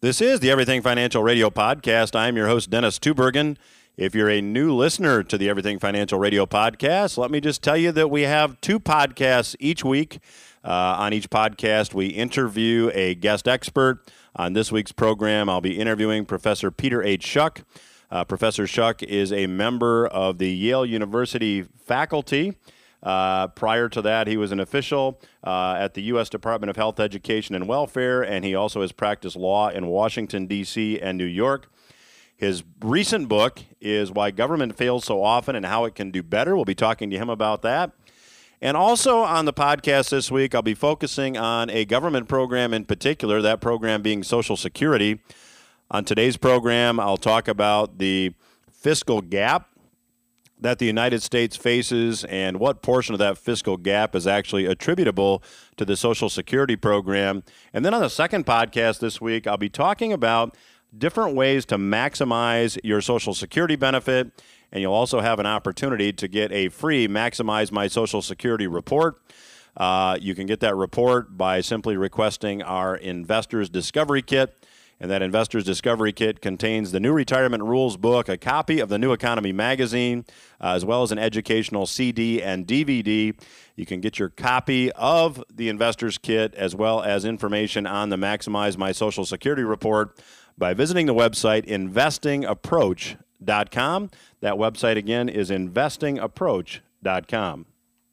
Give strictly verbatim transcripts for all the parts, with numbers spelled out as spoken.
This is the Everything Financial Radio Podcast. I'm your host, Dennis Tubergen. If you're a new listener to the Everything Financial Radio Podcast, let me just tell you that we have two podcasts each week. Uh, on each podcast, we interview a guest expert. On this week's program, I'll be interviewing Professor Peter H. Schuck. Uh, Professor Schuck is a member of the Yale University faculty. Uh, prior to that, he was an official uh, at the U S Department of Health, Education, and Welfare, and he also has practiced law in Washington, D C and New York. His recent book is Why Government Fails So Often and How It Can Do Better. We'll be talking to him about that. And also on the podcast this week, I'll be focusing on a government program in particular, that program being Social Security. On today's program, I'll talk about the fiscal gap that the United States faces and what portion of that fiscal gap is actually attributable to the Social Security program. And then on the second podcast this week, I'll be talking about different ways to maximize your Social Security benefit, and you'll also have an opportunity to get a free Maximize My Social Security report. Uh, you can get that report by simply requesting our Investors Discovery Kit. And that Investors Discovery Kit contains the New Retirement Rules book, a copy of the New Economy magazine, uh, as well as an educational C D and D V D. You can get your copy of the Investors Kit as well as information on the Maximize My Social Security report by visiting the website investing approach dot com. That website again is investing approach dot com.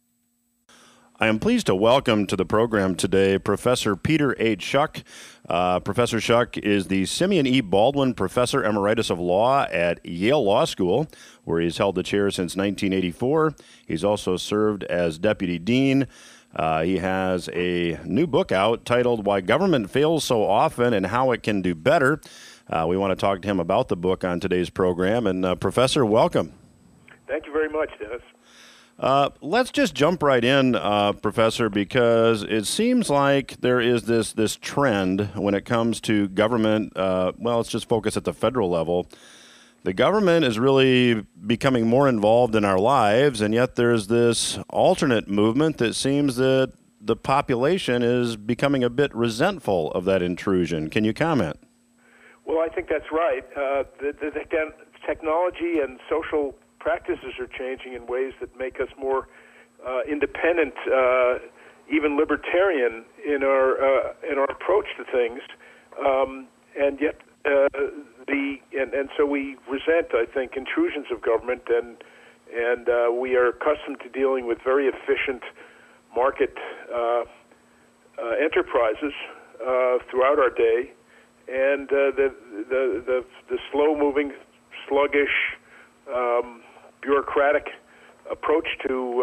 I am pleased to welcome to the program today Professor Peter H. Schuck. Uh, Professor Schuck is the Simeon E. Baldwin Professor Emeritus of Law at Yale Law School, where he's held the chair since nineteen eighty-four. He's also served as Deputy Dean. Uh, he has a new book out titled Why Government Fails So Often and How It Can Do Better. Uh, we want to talk to him about the book on today's program. And uh, Professor, welcome. Thank you very much, Dennis. Uh, let's just jump right in, uh, Professor, because it seems like there is this this trend when it comes to government. Uh, well, let's just focus at the federal level. The government is really becoming more involved in our lives, and yet there's this alternate movement that seems that the population is becoming a bit resentful of that intrusion. Can you comment? Well, I think that's right. Uh, the, the, the technology and social practices are changing in ways that make us more uh, independent, uh, even libertarian in our uh, in our approach to things, um, and yet uh, the and, and so we resent, I think, intrusions of government, and and uh, we are accustomed to dealing with very efficient market uh, uh, enterprises uh, throughout our day, and uh, the, the the the slow-moving, sluggish, Um, bureaucratic approach to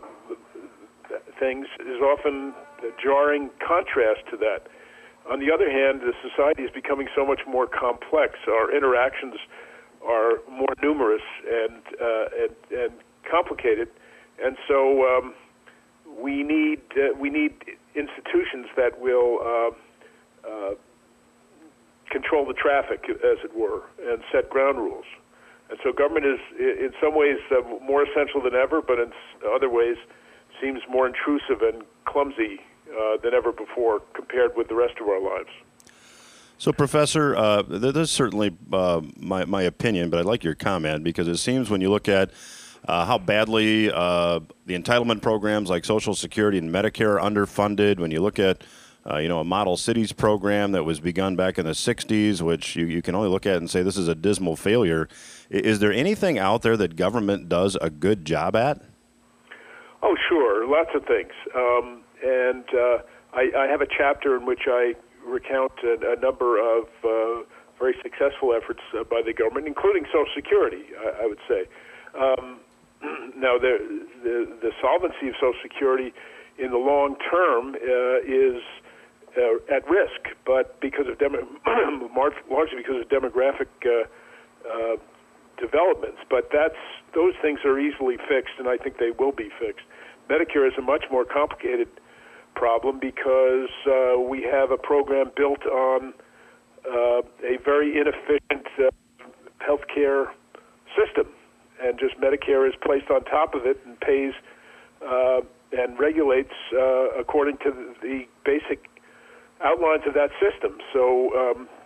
uh, things is often a jarring contrast to that. On the other hand, the society is becoming so much more complex. Our interactions are more numerous and uh, and, and complicated, and so um, we need uh, we need institutions that will uh, uh, control the traffic, as it were, and set ground rules. And so government is, in some ways, uh, more essential than ever, but in other ways seems more intrusive and clumsy uh, than ever before compared with the rest of our lives. So, Professor, uh, this is certainly uh, my, my opinion, but I'd like your comment, because it seems when you look at uh, how badly uh, the entitlement programs like Social Security and Medicare are underfunded, when you look at Uh, you know, a Model Cities program that was begun back in the sixties, which you, you can only look at and say this is a dismal failure. Is there anything out there that government does a good job at? Oh, sure. Lots of things. Um, and uh, I, I have a chapter in which I recount a, a number of uh, very successful efforts uh, by the government, including Social Security, I, I would say. Um, now, the, the, the solvency of Social Security in the long term uh, is Uh, at risk, but because of demo- largely because of demographic uh, uh, developments. But that's those things are easily fixed, and I think they will be fixed. Medicare is a much more complicated problem because uh, we have a program built on uh, a very inefficient uh, healthcare system, and just Medicare is placed on top of it and pays uh, and regulates uh, according to the basic outlines of that system. So um,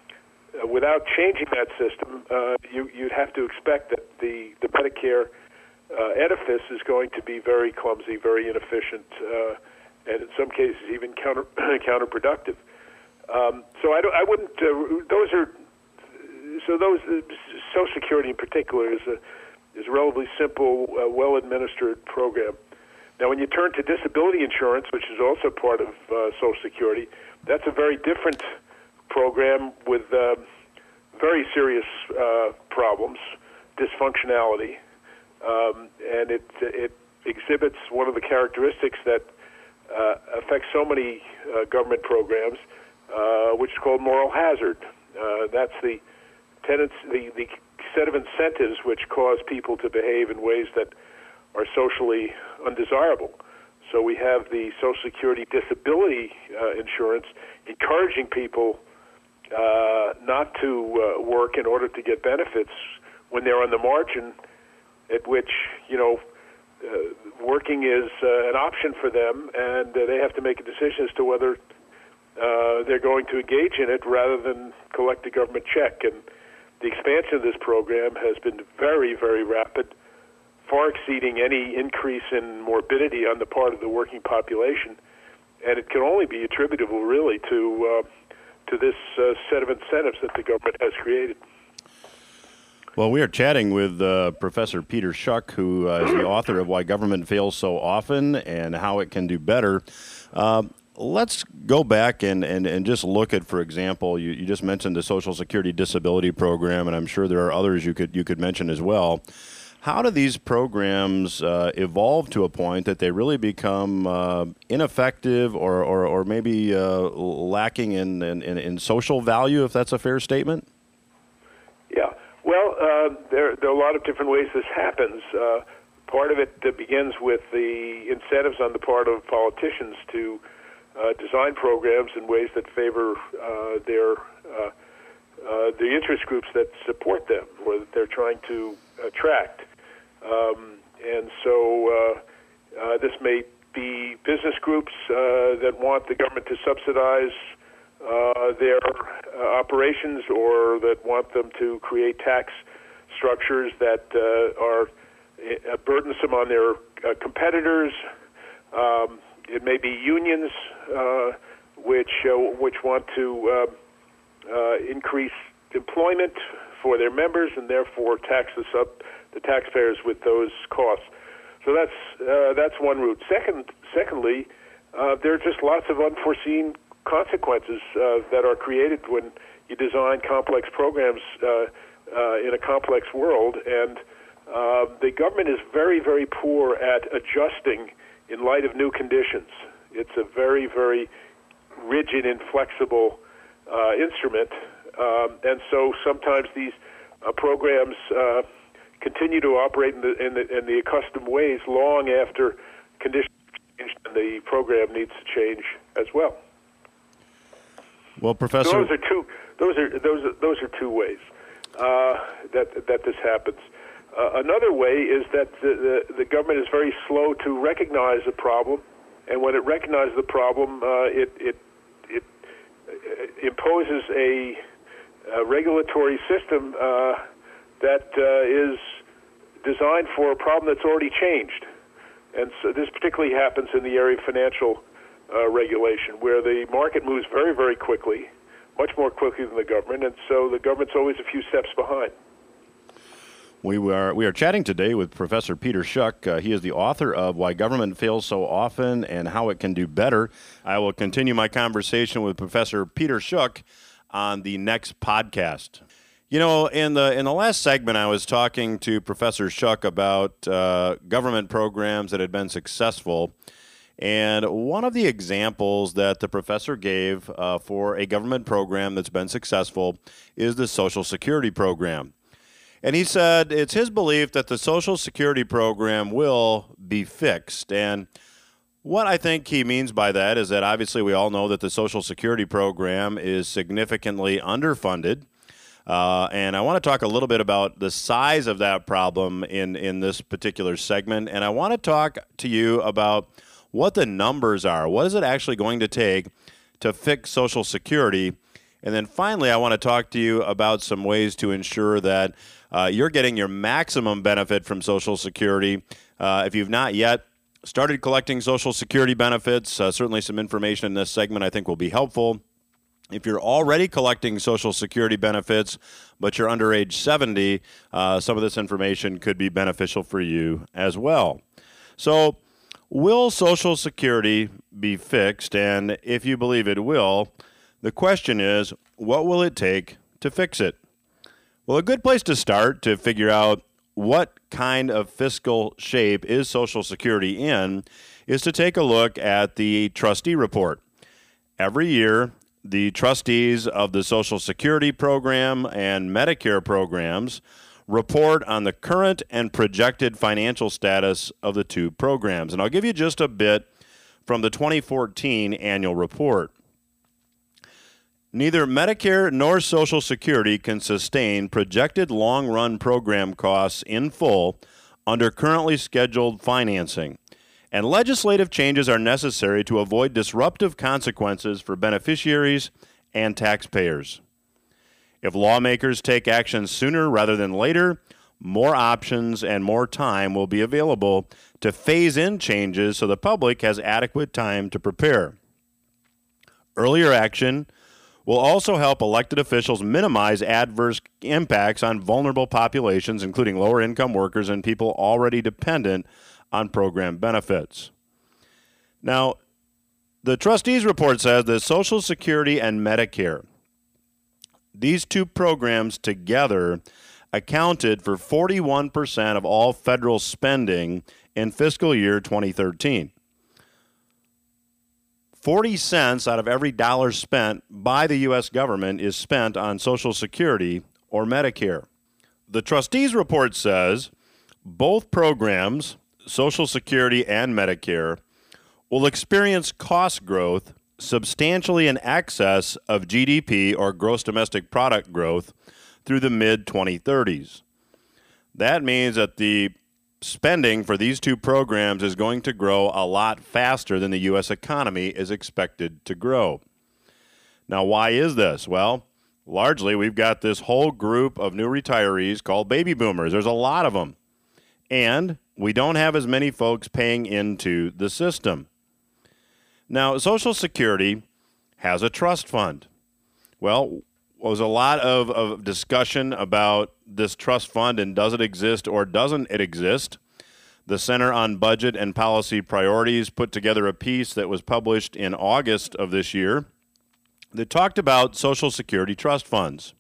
uh, without changing that system, uh, you, you'd have to expect that the, the Medicare uh, edifice is going to be very clumsy, very inefficient, uh, and in some cases even counter counterproductive. Um, so I, don't, I wouldn't. Uh, those are so those uh, Social Security in particular is a is a relatively simple, uh, well administered program. Now, when you turn to disability insurance, which is also part of uh, Social Security, that's a very different program with uh, very serious uh, problems, dysfunctionality, um, and it it exhibits one of the characteristics that uh, affects so many uh, government programs, uh, which is called moral hazard. Uh, that's the tendency, the, the set of incentives which cause people to behave in ways that are socially undesirable. So we have the Social Security disability uh, insurance encouraging people uh, not to uh, work in order to get benefits when they're on the margin, at which, you know, uh, working is uh, an option for them, and uh, they have to make a decision as to whether uh, they're going to engage in it rather than collect a government check. And the expansion of this program has been very, very rapid, far exceeding any increase in morbidity on the part of the working population, and it can only be attributable, really, to uh, to this uh, set of incentives that the government has created. Well, we are chatting with uh, Professor Peter Schuck, who uh, is the author of Why Government Fails So Often and How It Can Do Better. Uh, let's go back and, and, and just look at, for example, you, you just mentioned the Social Security Disability Program, and I'm sure there are others you could you could mention as well. How do these programs uh, evolve to a point that they really become uh, ineffective or, or, or maybe uh, lacking in, in, in social value, if that's a fair statement? Yeah. Well, uh, there, there are a lot of different ways this happens. Uh, part of it uh, begins with the incentives on the part of politicians to uh, design programs in ways that favor uh, their uh, uh, the interest groups that support them or that they're trying to attract. Um, and so uh, uh, this may be business groups uh, that want the government to subsidize uh, their uh, operations, or that want them to create tax structures that uh, are uh, burdensome on their uh, competitors. Um, it may be unions uh, which uh, which want to uh, uh, increase employment for their members and therefore tax the sub the taxpayers with those costs. So that's uh, that's one route. Second, secondly, uh, there are just lots of unforeseen consequences uh, that are created when you design complex programs uh, uh, in a complex world, and uh, the government is very, very poor at adjusting in light of new conditions. It's a very, very rigid, inflexible uh, instrument, um, and so sometimes these uh, programs uh, continue to operate in the, in the in the accustomed ways long after conditions change, and the program needs to change as well. Well, Professor, so those are two. Those are those are, those are two ways uh, that that this happens. Uh, another way is that the, the the government is very slow to recognize a problem, and when it recognizes the problem, uh, it it it imposes a, a regulatory system uh, that uh, is designed for a problem that's already changed. And so this particularly happens in the area of financial uh, regulation, where the market moves very, very quickly, much more quickly than the government, and so the government's always a few steps behind. We are we are chatting today with Professor Peter Schuck. Uh, he is the author of Why Government Fails So Often and How It Can Do Better. I will continue my conversation with Professor Peter Schuck on the next podcast. You know, in the in the last segment, I was talking to Professor Schuck about uh, government programs that had been successful. And one of the examples that the professor gave uh, for a government program that's been successful is the Social Security program. And he said it's his belief that the Social Security program will be fixed. And what I think he means by that is that obviously we all know that the Social Security program is significantly underfunded. Uh, and I want to talk a little bit about the size of that problem in, in this particular segment. And I want to talk to you about what the numbers are. What is it actually going to take to fix Social Security? And then finally, I want to talk to you about some ways to ensure that uh, you're getting your maximum benefit from Social Security. Uh, if you've not yet started collecting Social Security benefits, uh, certainly some information in this segment I think will be helpful. If you're already collecting Social Security benefits, but you're under age seventy, uh, some of this information could be beneficial for you as well. So, will Social Security be fixed? And if you believe it will, the question is, what will it take to fix it? Well, a good place to start to figure out what kind of fiscal shape is Social Security in is to take a look at the trustee report. Every year, the trustees of the Social Security program and Medicare programs report on the current and projected financial status of the two programs. And I'll give you just a bit from the twenty fourteen annual report. Neither Medicare nor Social Security can sustain projected long-run program costs in full under currently scheduled financing, and legislative changes are necessary to avoid disruptive consequences for beneficiaries and taxpayers. If lawmakers take action sooner rather than later, more options and more time will be available to phase in changes so the public has adequate time to prepare. Earlier action will also help elected officials minimize adverse impacts on vulnerable populations, including lower-income workers and people already dependent on program benefits. Now, the trustees report says that Social Security and Medicare, these two programs together accounted for forty-one percent of all federal spending in fiscal year twenty thirteen. forty cents out of every dollar spent by the U S government is spent on Social Security or Medicare. The trustees report says both programs, Social Security and Medicare, will experience cost growth substantially in excess of G D P or gross domestic product growth through the mid twenty thirties. That means that the spending for these two programs is going to grow a lot faster than the U S economy is expected to grow. Now, why is this? Well, largely we've got this whole group of new retirees called baby boomers. There's a lot of them. And we don't have as many folks paying into the system. Now, Social Security has a trust fund. Well, there was a lot of, of discussion about this trust fund and does it exist or doesn't it exist. The Center on Budget and Policy Priorities put together a piece that was published in August of this year that talked about Social Security trust funds.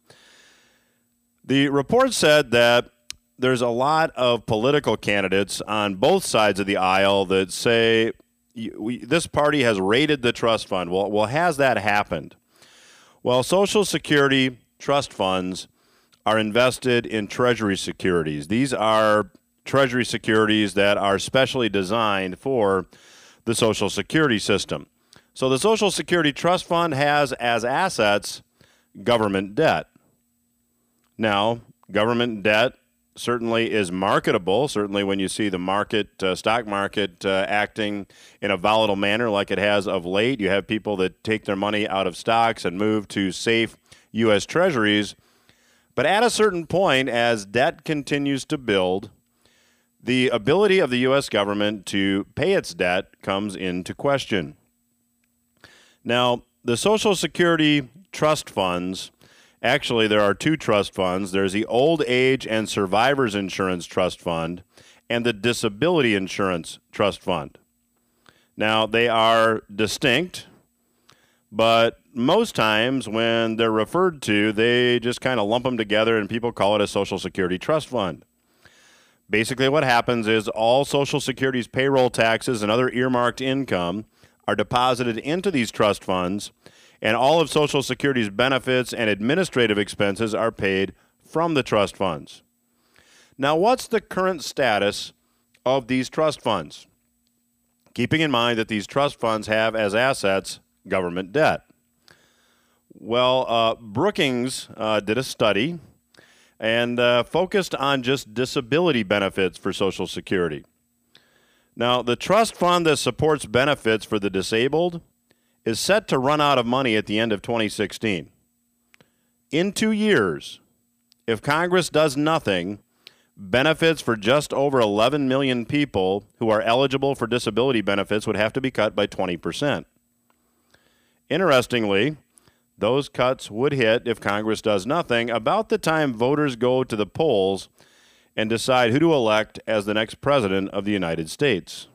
The report said that there's a lot of political candidates on both sides of the aisle that say we, this party has raided the trust fund. Well, well, has that happened? Well, Social Security trust funds are invested in Treasury securities. These are Treasury securities that are specially designed for the Social Security system. So the Social Security Trust Fund has as assets government debt. Now, government debt certainly is marketable, certainly when you see the market, uh, stock market uh, acting in a volatile manner like it has of late. You have people that take their money out of stocks and move to safe U S Treasuries. But at a certain point, as debt continues to build, the ability of the U S government to pay its debt comes into question. Now, the Social Security trust funds, actually there are two trust funds. There's the Old Age and Survivors Insurance Trust Fund and the Disability Insurance Trust Fund. Now, they are distinct, but most times when they're referred to, they just kind of lump them together and people call it a Social Security Trust Fund. Basically what happens is all Social Security's payroll taxes and other earmarked income are deposited into these trust funds, and all of Social Security's benefits and administrative expenses are paid from the trust funds. Now, what's the current status of these trust funds? Keeping in mind that these trust funds have as assets government debt. Well, uh, Brookings uh, did a study and uh, focused on just disability benefits for Social Security. Now, the trust fund that supports benefits for the disabled is set to run out of money at the end of twenty sixteen. In two years, if Congress does nothing, benefits for just over eleven million people who are eligible for disability benefits would have to be cut by twenty percent. Interestingly, those cuts would hit, if Congress does nothing, about the time voters go to the polls and decide who to elect as the next president of the United States.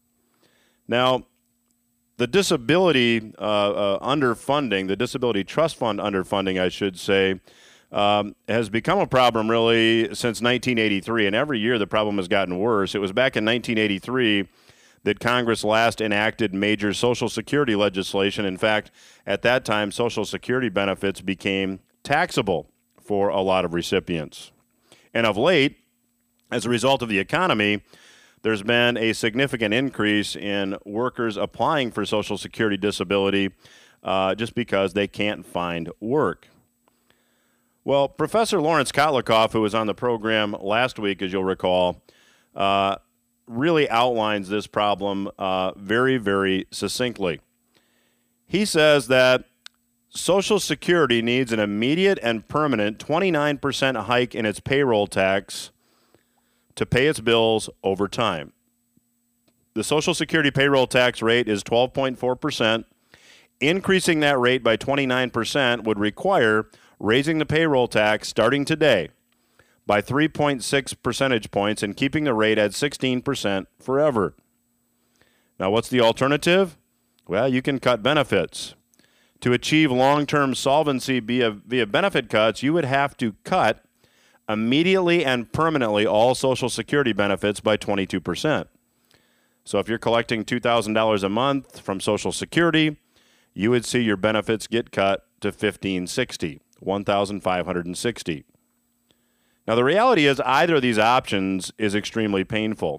Now, the disability uh, uh, underfunding, the disability trust fund underfunding, I should say, um, has become a problem really since nineteen eighty-three, and every year the problem has gotten worse. It was back in nineteen eighty-three that Congress last enacted major Social Security legislation. In fact, at that time, Social Security benefits became taxable for a lot of recipients. And of late, as a result of the economy, there's been a significant increase in workers applying for Social Security disability uh, just because they can't find work. Well, Professor Lawrence Kotlikoff, who was on the program last week, as you'll recall, uh, really outlines this problem uh, very, very succinctly. He says that Social Security needs an immediate and permanent twenty-nine percent hike in its payroll tax to pay its bills over time. The Social Security payroll tax rate is twelve point four percent. Increasing that rate by twenty-nine percent would require raising the payroll tax starting today by three point six percentage points and keeping the rate at sixteen percent forever. Now, what's the alternative? Well, you can cut benefits. To achieve long-term solvency via, via benefit cuts, you would have to cut immediately and permanently all Social Security benefits by twenty-two percent. So if you're collecting two thousand dollars a month from Social Security, you would see your benefits get cut to fifteen sixty, one thousand five hundred sixty. Now, the reality is either of these options is extremely painful.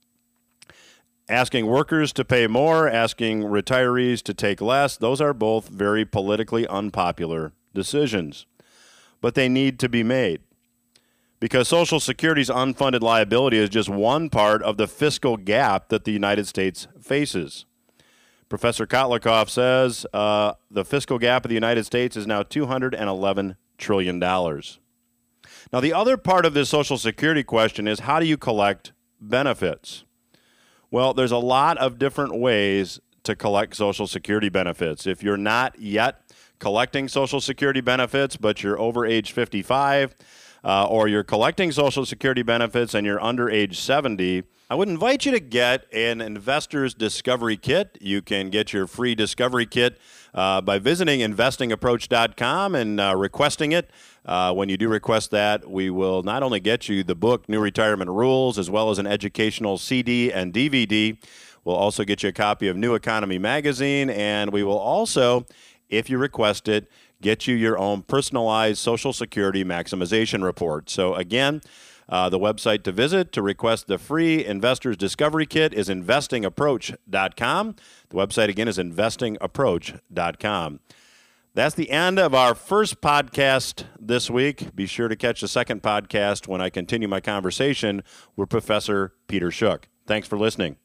Asking workers to pay more, asking retirees to take less, those are both very politically unpopular decisions. But they need to be made, because Social Security's unfunded liability is just one part of the fiscal gap that the United States faces. Professor Kotlikoff says uh, the fiscal gap of the United States is now two hundred eleven trillion dollars. Now, the other part of this Social Security question is, how do you collect benefits? Well, there's a lot of different ways to collect Social Security benefits. If you're not yet collecting Social Security benefits, but you're over age fifty-five, uh, or you're collecting Social Security benefits and you're under age seventy, I would invite you to get an Investor's Discovery Kit. You can get your free Discovery Kit uh, by visiting investing approach dot com and uh, requesting it. Uh, when you do request that, we will not only get you the book, New Retirement Rules, as well as an educational C D and D V D. We'll also get you a copy of New Economy Magazine, and we will also, if you request it, get you your own personalized Social Security maximization report. So again, uh, the website to visit to request the free Investor's Discovery Kit is investing approach dot com. The website again is investing approach dot com. That's the end of our first podcast this week. Be sure to catch the second podcast when I continue my conversation with Professor Peter Shook. Thanks for listening.